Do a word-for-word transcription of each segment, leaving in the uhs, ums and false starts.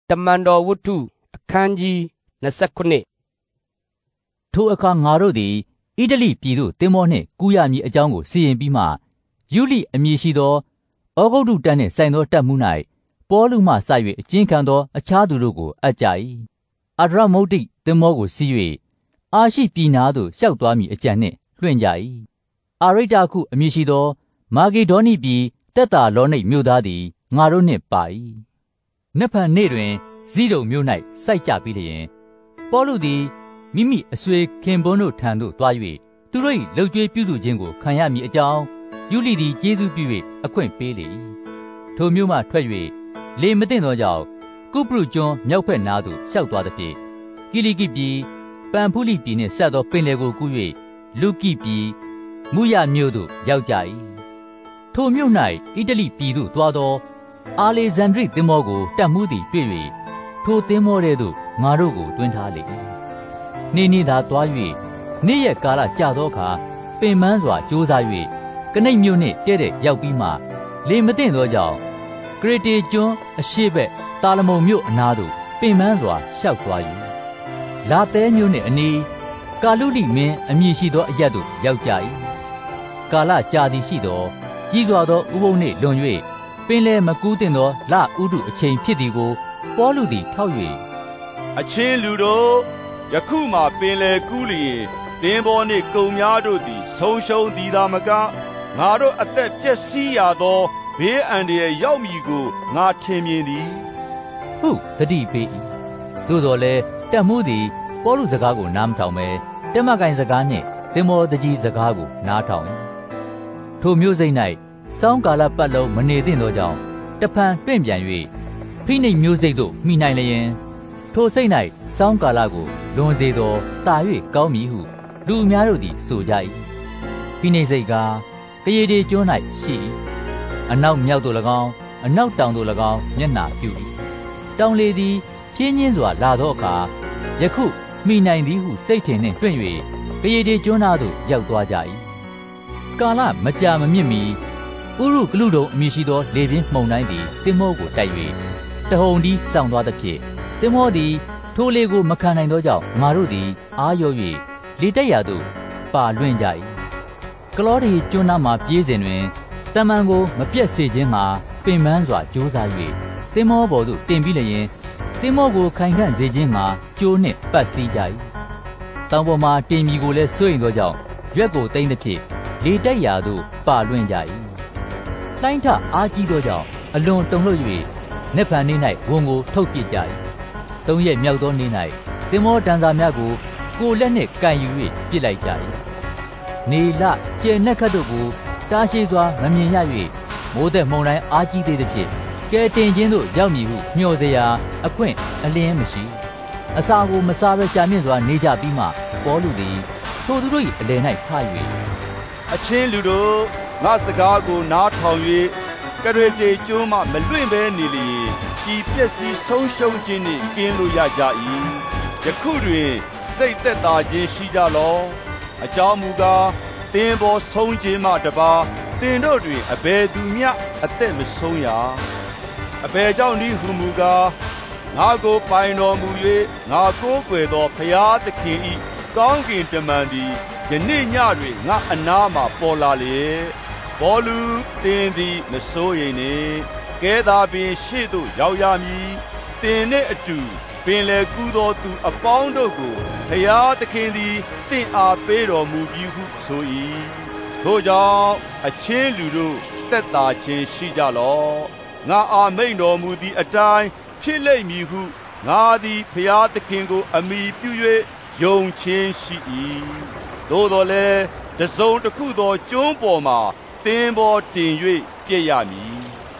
တမန်တော်ဝတ္ထုအခန်းကြီး၂၉ထိုအခါငါတို့သည်ဣတလိပြည်သို့သင်္ဘောနှင့်ကူးရမည်အကြောင်းကိုစီရင်ပြီးမှယုလိအမည်ရှိသောဩဂုတ်တုတပ်နှင့်ဆိုင်သောတပ်မှု၌ပေါလုမှစ၍အကျဉ်းခံသောအခြားသူတို့ကိုအပ်ကြ၏အာဒရမုတ်တိသင်္ဘောကိုစီး၍အာရှိပြည်နာသို့လျှောက်သွားမည်အကြံနှင့်လွှင့်ကြ၏အာရိတ္တခုအမည်ရှိသောမာဂေဒေါနိပြည်သက်သာလောနိတ်မြို့သားသည်ငါတို့နှင့်ပါ၏နက်ဖြန်နေ့တွင်ဇိဒုန်မြို့၌စိုက်ကြပြီးလျင်ပေါလုသည်မိမိအဆွေခင်ပွန်းတို့ထံသို့သွား၍သူတို့၏လှုပ်ကြွေးပြုစုခြင်းကိုခံရမည်အကြောင်းယုလိသည်ကျေးဇူးပြု၍အခွင့်ပေးလေ၏ထိုမြို့မှထွက်၍လေမသိသောကြောင့်ကုပရုကျွန်းမြောက်ဘက်နားသို့လျှောက်သွားသည်ဖြင့်ကိလိကိပြည်ပန်ဖုလိပြည်နှင့်ဆက်သောပင်လယ်ကိုကူး၍လုကိပြည်မုရမြို့သို့ရောက်ကြ၏ထိုမြို့၌ဣတလိပြည်သို့သွားသောအာလေဇန္ဒြိသင်္ဘောကိုတပ်မှုသည်တွေ့၍ထိုသင်္ဘောထဲသို့ငါတို့ကိုတွင်ထားလေ၏နေ့နေ့သာသွား၍နေ့ရက်ကာလကြာသောအခါပင်ပန်းစွာကြိုးစား၍ကနိတ်မြို့နှင့်တဲ့တဲ့ရောက်ပြီးမှလေမသိသောကြောင့်ကရေတေကျွန်းအရှေ့ဘက်တာလမုန်မြို့အနားသို့ပင်ပန်းစွာရှောက်သွား၍လာသဲမြို့နှင့်အနီးကာလုလိမင်းအမည်ရှိသောအရပ်သို့ရောက်ကြ၏ကာလကြာသည်ရှိသောကြီးစွာသောဥပုသ်နှင့်လွန်၍ပင်လယ်မကူးတင်သောလဥတုအချိန်ဖြစ်သည်ကိုပေါလုသည်ထောက်၍အချင်းလူတို့ယခုမှပင်လယ်ကူးလျင်သင်္ဘောနှင့်ကုန်များတို့သည်ဆုံးရှုံးသည်သာမကငါတို့အသက်ပျက်စီးရသောဘေးအန္တရာယ်ရောက်မည်ကိုငါထင်မြင်သည်ဟုတတိပေး၏သို့တော်လည်းတက်မှုသည်ပေါလုစကားကိုနားမထောင်ပဲတက်မကိုင်စကားနှင့်သင်္ဘောတကြီးစကားကိုနားထောင်၏ထိုမျိုးစိတ်၌စောင်းကာလပတ်လုံးမနေသင့်သောကြောင့်တဖန်တွင့်ပြန်၍ဖိနိတ်မျိုးစိတ်သို့မိနိုင်လျင်ထိုစိတ်၌စောင်းကာလကိုလွန်စေသောတာ၍ကောင်းမည်ဟုလူအများတို့သည်ဆိုကြ၏ဖိနိတ်စိတ်ကားကရေတေကျွန်း၌ရှိ၏အနောက်မြောက်သို့၎င်းအနောက်တောင်သို့၎င်းမျက်နှာပြု၏တောင်လေသည်ပြင်းညင်းစွာလာသောအခါယခုမိနိုင်သည်ဟုစိတ်ထင်နှင့်တွင့်၍ကရေတေကျွန်းသားသို့ရောက်သွားကြ၏ကာလမကြာမမြင့်မီဥရုကလုတုံအမည်ရှိသောလေပြင်းမှုန်တိုင်းသည်သင်္ဘောကိုတိုက်၍တဟုန်တီးဆောင်သွားသဖြင့်သင်္ဘောသည်ထိုလေကိုမခံနိုင်သောကြောင့်ငါတို့သည်အာရော့၍လေတက်ရာသို့ပါလွင့်ကြ၏ကလောဒီကျွန်းသားမှပြေးစဉ်တွင်တမန်ကိုမပြတ်စေခြင်းမှာပင်ပန်းစွာကြိုးစား၍သင်္ဘောပေါ်သို့တင်ပြီးလျင်သင်္ဘောကိုခိုင်ခံ့စေခြင်းမှာကြိုးနှင့်ပတ်စည်းကြ၏တောင်ပေါ်မှတင်မီကိုလည်းစိုးရိမ်သောကြောင့်ရွက်ကိုသိမ်းသဖြင့်လေတက်ရာသို့ပါလွင့်ကြ၏လှိုင်းထအားကြီးသောကြောင့်အလွန်တုန်လှုပ်၍နက်ဖန်နေ့၌ဝန်ကိုထုတ်ပစ်ကြ၏သုံးရက်မြောက်သောနေ့၌သင်္ဘောတန်စာများကိုကိုယ်လက်နှင့်ကန်ယူ၍ပစ်လိုက်ကြ၏နေလကျဲနက်ခတ်တို့ကိုတားရှိစွာမမြင်ရ၍မိုးသက်မှုန်တိုင်းအားကြီးသေးသဖြင့်ကဲတင်ခြင်းသို့ရောက်မည်ဟုမျှော်စရာအခွင့်အလင်းမရှိအစာကိုမစားဘဲကြာမြင့်စွာနေကြပြီးမှပေါလုသည်ထိုသူတို့၏အလယ်၌ထ၍အချင်းလူတို့ငါစကားကိုနားထောင်၍ကရေတေကျွန်းမှမလွင့်ဘဲနေလျင်ဒီပျက်စီးဆုံးရှုံးခြင်းနှင့်ကင်းလို့ရကြ၏ယခုတွင်စိတ်သက်သာခြင်းရှိကြလောအကြောင်းမူကားသင်ဘောဆုံးခြင်းမှတပါသင်တို့တွင်အဘယ်သူမျှအသက်မဆုံးရအဘယ်ကြောင့်ဒီဟုမူကားငါကိုပိုင်တော်မူ၍ငါကိုးကွယ်သောဖျားသခင်၏ကောင်းကင်တမန်သည်ယနေ့ညတွင်ငါအနားမှပေါ်လာလေဘောလူသင်သည်မစိုးရိမ်နှင့်ကဲသာပင်ရှေ့သို့ရောက်ရမည်သင်နှင့်အတူပင်လေကူးသောသူအပေါင်းတို့ကိုဖျားသခင်သည်သင်အားပေးတော်မူပြီးဟုဆို၏ထို့ကြောင့်အချင်းလူတို့သက်သာခြင်းရှိကြလော့ငါအာမိန်တော်မူသည့်အတိုင်းဖြစ်လိမ့်မည်ဟုငါသည်ဖျားသခင်ကိုအမိပြု၍ယုံခြင်းရှိ၏သို့တော်လည်းတစုံတစ်ခုသောကျွန်းပေါ်မှာသင်္ဘောတင်၍ပြည့်ရမည်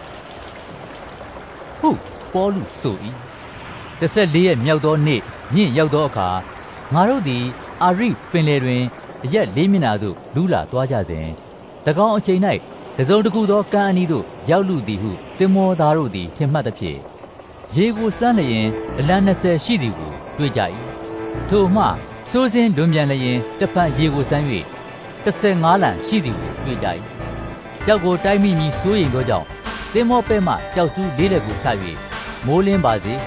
ဟုပေါလုဆို၏တစ်ဆက်လေးရက်မြောက်သောနေ့မြင့်ရောက်သောအခါငါတို့သည်အာရိပင်လယ်တွင်အရက်လေးမျက်နှာသို့လူးလာသွားကြစဉ်တကောင်အချိန်၌တစုံတစ်ခုသောကမ်းအနီးသို့ရောက်လူသည်ဟုသင်္ဘောသားတို့သည်ထင်မှတ်သဖြင့်ရေကိုစမ်းလျင်အလံနှစ်ဆယ်ရှိသည်ကိုတွေ့ကြ၏ထို့မှစိုးစင်းလွန်ပြန်လျင်တဖန်ရေကိုစမ်း၍တစ်ဆယ်ငါးလံရှိသည်ကိုတွေ့ကြ၏ကြောက်ကိုတိုက်မိမည်စိုးရိမ်သောကြောင့်သင်္ဘောပဲ့မှကြောက်ဆူးလေးလက်ကိုချ၍မိုးလင်းပါစေဟု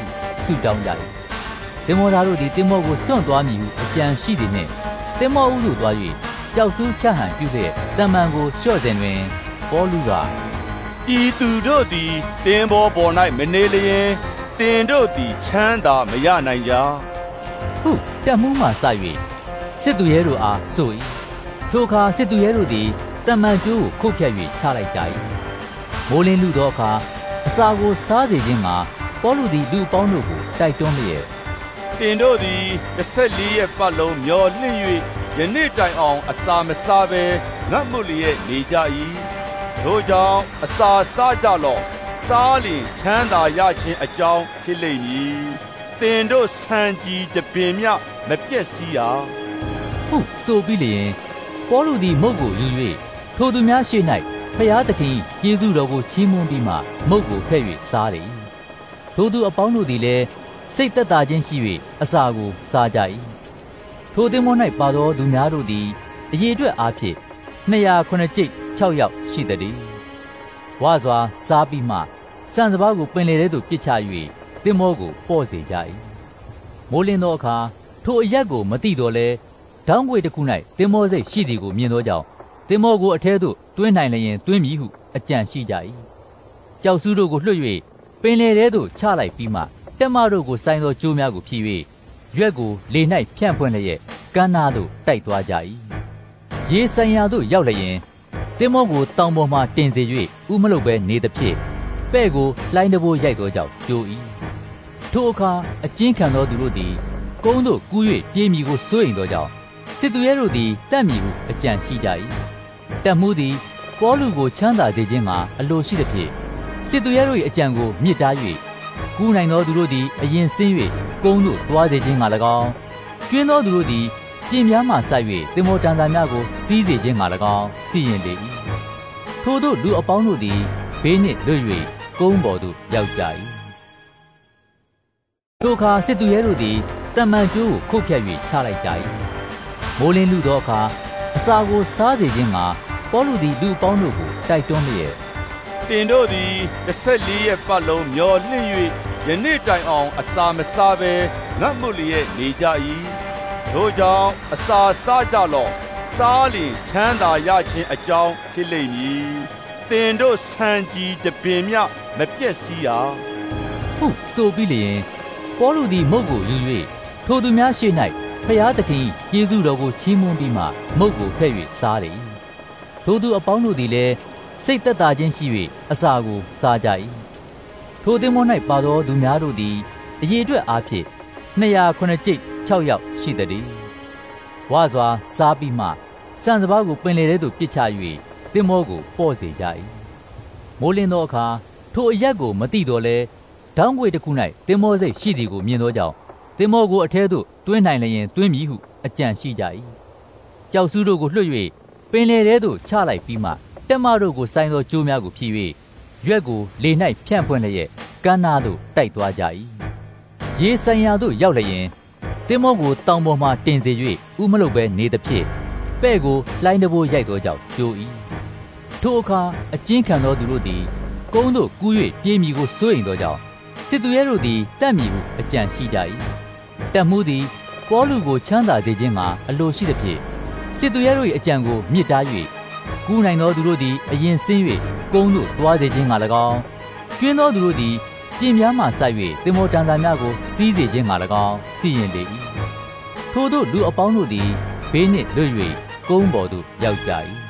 ဆုတောင်းကြ၏သင်္ဘောသားတို့သည်သင်္ဘောကိုစွန့်သွားမည်ဟုအကြံရှိသည်နှင့်သင်္ဘောဦးသို့သွား၍ကြောက်ဆူးချဟန်ပြုလျက်တမန်ကိုလျှော့စဉ်တွင်ပေါလုကဤသူတို့သည်သင်္ဘောပေါ်၌မနေလျင်တင်တို့သည်ချမ်းသာမရနိုင်ကြဟုတက်မှုမှစ၍စစ်သူရဲတို့အားဆို၏ထိုအခါစစ်သူရဲတို့သည်တမန်ကျိုးကိုခုတ်ဖြတ်၍ချလိုက်ကြ၏မိုးလင်းလူသောအခါအစာကိုစားစေခြင်းမှာပေါလုသည်လူပေါင်းတို့ကိုတိုက်တွန်းလျက်တင်တို့သည်တစ်ဆက်လေးရက်ပတ်လုံးမျောလင့်၍ယနေ့တိုင်အောင်အစာမစားဘဲငတ်မှုလျက်နေကြ၏ထိုကြောင့်အစာစားကြလော့စားလျင်ချမ်းသာရခြင်းအကြောင်းဖြစ်လိမ့်မည်တင်တို့ဆံကြီးတပင်မြမပြည့်စည်ရဟုဆိုပြီးလျင်ပေါလုသည်မုတ်ကိုယူ၍ထိုသူများရှေ့၌ဖျားသခင်ကျေးဇူးတော်ကိုချီးမွမ်းပြီးမှမုတ်ကိုဖဲ့၍စားလေ၏ထိုသူအပေါင်းတို့သည်လည်းစိတ်သက်သာခြင်းရှိ၍အစာကိုစားကြ၏ထိုသင်္ဘော၌ပါသောလူများတို့သည်အရေအတွက်အားဖြင့်နှစ်ရာခုနှစ်ကျိပ်ခြောက်ယောက်ရှိသည်ဝါစွာစားပြီးမှစံစပါးကိုပင်လေထဲသို့ပစ်ချ၍သင်္ဘောကိုပေါ့စေကြ၏မိုးလင်းသောအခါထိုအရက်ကိုမသိတော့လဲဒေါင်းခွေတစ်ခု၌သင်္ဘောစိတ်ရှိသည်ကိုမြင်သောကြောင့်သင်္ဘောကိုအထဲသို့တွင်းနိုင်လျင်တွင်းမည်ဟုအကြံရှိကြ၏ကြောက်ဆူးတို့ကိုလွှတ်၍ပင်လေထဲသို့ချလိုက်ပြီးမှတက်မတို့ကိုဆိုင်သောကျိုးများကိုဖြည့်၍ရွက်ကိုလေ၌ဖြန့်ဖွင့်လျက်ကမ်းနားသို့တိုက်သွားကြ၏ရေဆိုင်ရာသို့ရောက်လျင်သင်္ဘောကိုတောင်ပေါ်မှတင်စေ၍ဥမလုပ်ဘဲနေသဖြင့်ပဲ့ကိုလှိုင်းတဘိုးရိုက်သောကြောင့်ကျိုး၏ထိုအခါအကျဉ်းခံသောသူတို့သည်ကုန်းသို့ကူး၍ပြေးမိကိုစိုးရိမ်သောကြောင့်စစ်သူရဲတို့သည်တတ်မည်ဟုအကြံရှိကြ၏တပ်မှုသည်ပေါလုကိုချမ်းသာစေခြင်းမှာအလိုရှိသဖြင့်စစ်သူရဲတို့၏အကြံကိုမြစ်တား၍ကူးနိုင်သောသူတို့သည်အရင်ဆင်း၍ကုန်းသို့တွားစေခြင်းမှာ၎င်းကျွင်းသောသူတို့သည်ပြင်များမှဆိုက်၍သင်္ဘောတန်တာများကိုစီးစေခြင်းမှာ၎င်းစီရင်လေ၏ထို့သောလူအပေါင်းတို့သည်ဘေးနှင့်လွတ်၍ကုန်းပေါ်သို့ရောက်ကြ၏ထိုအခါစစ်သူရဲတို့သည်တမန်ကျိုးကိုခုတ်ဖြတ်၍ချလိုက်ကြ၏မိုးလင်းလူသောအခါအစာကိုစားစေခြင်းမှာပေါလုသည်လူပေါင်းတို့ကိုတိုက်တွန်းလျက်တင်တို့သည်တစ်ဆက်လေးရက်ပတ်လုံးမျောလင့်၍ယနေ့တိုင်အောင်အစာမစားဘဲငတ်မှုလျက်နေကြ၏ထိုကြောင့်အစာစားကြလော့စားလျင်ချမ်းသာရခြင်းအကြောင်းဖြစ်လိမ့်မည်တင်တို့ဆံကြီးတပင်မြမပြည့်စည်ရဟုဆိုပြီးလျင်ပေါလုသည်မုတ်ကိုယူ၍ထိုသူများရှေ့၌ဖျားသခင်ကျေးဇူးတော်ကိုချီးမွမ်းပြီးမှမုတ်ကိုဖဲ့၍စားလေ၏ထိုသူအပေါင်းတို့သည်လည်းစိတ်သက်သာခြင်းရှိ၍အစာကိုစားကြ၏ထိုသင်္ဘော၌ပါသောလူများတို့သည်အရေအတွက်အားဖြင့်နှစ်ရာခုနှစ်ကျိပ်ခြောက်ယောက်ရှိသည်ဝါစွာစားပြီးမှစံစပါးကိုပင်လေထဲသို့ပစ်ချ၍သင်္ဘောကိုပေါ့စေကြ၏မိုးလင်းသောအခါထိုအရက်ကိုမသိတော့လဲဒေါင်းခွေတစ်ခု၌သင်္ဘောစိတ်ရှိသည်ကိုမြင်သောကြောင့်သင်္ဘောကိုအထဲသို့တွင်းနိုင်လျင်တွင်းမည်ဟုအကြံရှိကြ၏ကြောက်ဆူးတို့ကိုလွှတ်၍ပင်လေထဲသို့ချလိုက်ပြီးမှတက်မတို့ကိုဆိုင်သောကျိုးများကိုဖြည့်၍ရွက်ကိုလေ၌ဖြန့်ဖွင့်လျက်ကမ်းနားသို့တိုက်သွားကြ၏ရေဆိုင်ရာသို့ရောက်လျင်သင်္ဘောကိုတောင်ပေါ်မှတင်စေ၍ဥမလုပ်ဘဲနေသဖြင့်ပဲ့ကိုလှိုင်းတဘိုးရိုက်သောကြောင့်ကျိုး၏ထိုအခါအကျဉ်းခံသောသူတို့သည်ကုန်းသို့ကူး၍ပြေးမိကိုစိုးရိမ်သောကြောင့်စစ်သူရဲတို့သည်တတ်မည်ဟုအကြံရှိကြ၏တပ်မှုသည်ပေါလုကိုချမ်းသာစေခြင်းမှာအလိုရှိသဖြင့်စစ်သူရဲတို့၏အကြံကိုမြစ်တား၍ကူးနိုင်သောသူတို့သည်အရင်ဆင်း၍ကုန်းသို့တွားစေခြင်းမှာ၎င်းကျွင်းသောသူတို့သည်ပြင်များမှဆိုက်၍သင်္ဘောတန်တာများကိုစီးစေခြင်းမှာ၎င်းစီရင်လေ၏ထို့သောလူအပေါင်းတို့သည်ဘေးနှင့်လွတ်၍ကုန်းပေါ်သို့ရောက်ကြ၏